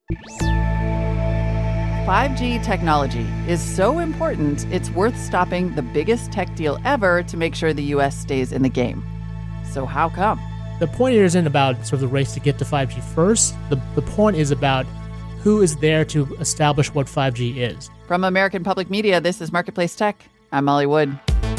5G technology is so important, it's worth stopping the biggest tech deal ever to make sure the U.S. stays in the game. So how come? The point here isn't about sort of the race to get to 5G first. The point is about who is there to establish what 5G is. From American Public Media, this is Marketplace Tech. I'm Molly Wood.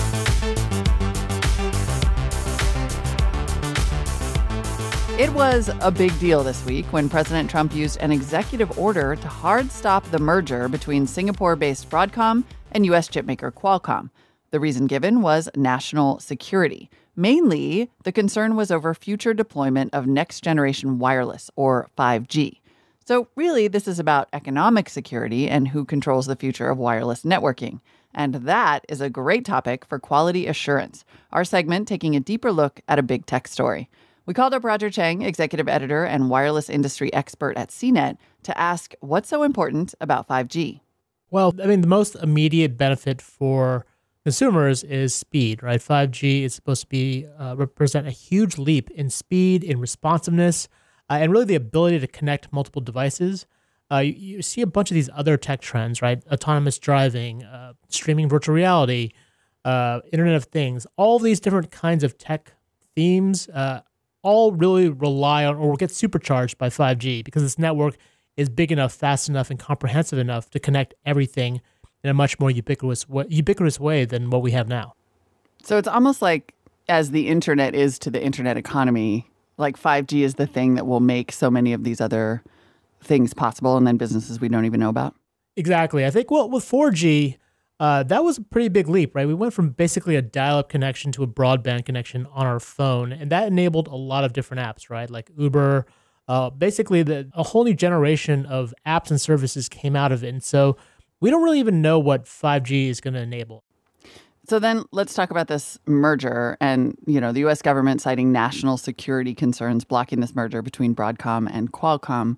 It was a big deal this week when President Trump used an executive order to hard stop the merger between Singapore-based Broadcom and U.S. chipmaker Qualcomm. The reason given was national security. Mainly, the concern was over future deployment of next-generation wireless, or 5G. So really, this is about economic security and who controls the future of wireless networking. And that is a great topic for Quality Assurance, our segment taking a deeper look at a big tech story. We called up Roger Cheng, executive editor and wireless industry expert at CNET, to ask what's so important about 5G. Well, I mean, the most immediate benefit for consumers is speed, right? 5G is supposed to be represent a huge leap in speed, in responsiveness, and really the ability to connect multiple devices. You see a bunch of these other tech trends, right? Autonomous driving, streaming virtual reality, Internet of Things, all these different kinds of tech themes all really rely on or get supercharged by 5G because this network is big enough, fast enough, and comprehensive enough to connect everything in a much more ubiquitous way than what we have now. So it's almost like as the internet is to the internet economy, like 5G is the thing that will make so many of these other things possible and then businesses we don't even know about. Exactly. I think, well, with 4G, that was a pretty big leap, right? We went from basically a dial-up connection to a broadband connection on our phone, and that enabled a lot of different apps, right? Like Uber, basically a whole new generation of apps and services came out of it. And so we don't really even know what 5G is going to enable. So then let's talk about this merger and, the U.S. government citing national security concerns blocking this merger between Broadcom and Qualcomm.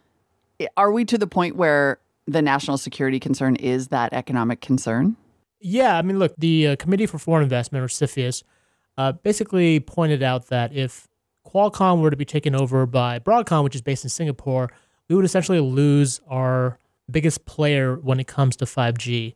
Are we to the point where the national security concern is that economic concern? Yeah, I mean, look, the Committee for Foreign Investment, or CFIUS, basically pointed out that if Qualcomm were to be taken over by Broadcom, which is based in Singapore, we would essentially lose our biggest player when it comes to 5G.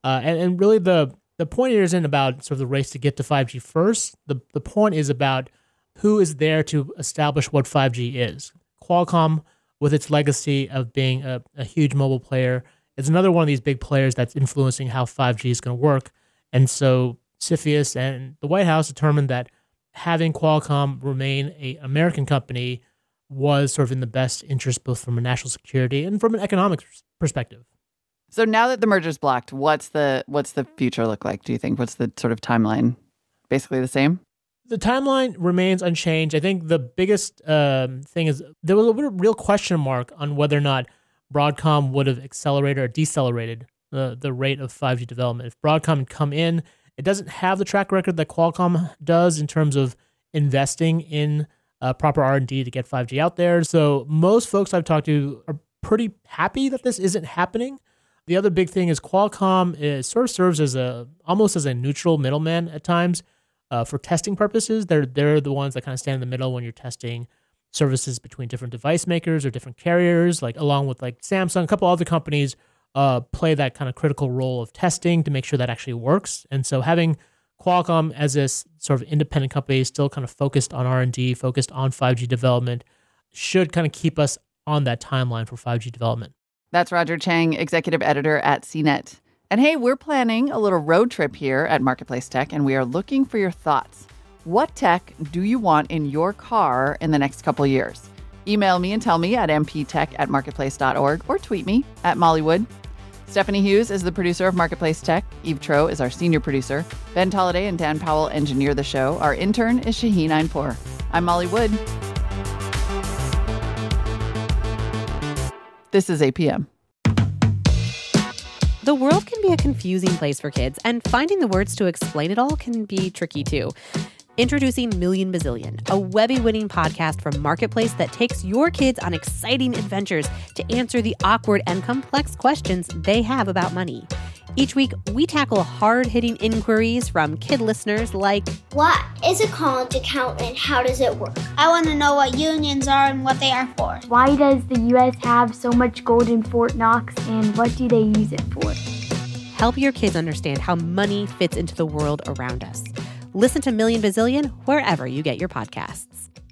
And really the point here isn't about sort of the race to get to 5G first. The point is about who is there to establish what 5G is. Qualcomm, with its legacy of being a huge mobile player, is another one of these big players that's influencing how 5G is going to work. And so CFIUS and the White House determined that having Qualcomm remain an American company was sort of in the best interest, both from a national security and from an economic perspective. So now that the merger's blocked, what's the future look like, do you think? What's the sort of timeline? Basically the same? The timeline remains unchanged. I think the biggest thing is there was a real question mark on whether or not Broadcom would have accelerated or decelerated the rate of 5G development. If Broadcom had come in, it doesn't have the track record that Qualcomm does in terms of investing in proper R&D to get 5G out there. So most folks I've talked to are pretty happy that this isn't happening. The other big thing is Qualcomm sort of serves as almost as a neutral middleman at times. For testing purposes, they're the ones that kind of stand in the middle when you're testing services between different device makers or different carriers, like along with like Samsung, a couple other companies play that kind of critical role of testing to make sure that actually works. And so having Qualcomm as this sort of independent company still kind of focused on R&D, focused on 5G development, should kind of keep us on that timeline for 5G development. That's Roger Cheng, executive editor at CNET. And hey, we're planning a little road trip here at Marketplace Tech, and we are looking for your thoughts. What tech do you want in your car in the next couple years? Email me and tell me at mptech@marketplace.org or tweet me at Molly Wood. Stephanie Hughes is the producer of Marketplace Tech. Eve Tro is our senior producer. Ben Tolliday and Dan Powell engineer the show. Our intern is Shaheen Einpour. I'm Molly Wood. This is APM. The world can be a confusing place for kids, and finding the words to explain it all can be tricky too. Introducing Million Bazillion, a Webby-winning podcast from Marketplace that takes your kids on exciting adventures to answer the awkward and complex questions they have about money. Each week, we tackle hard-hitting inquiries from kid listeners like, what is a college account and how does it work? I want to know what unions are and what they are for. Why does the U.S. have so much gold in Fort Knox, and what do they use it for? Help your kids understand how money fits into the world around us. Listen to Million Bazillion wherever you get your podcasts.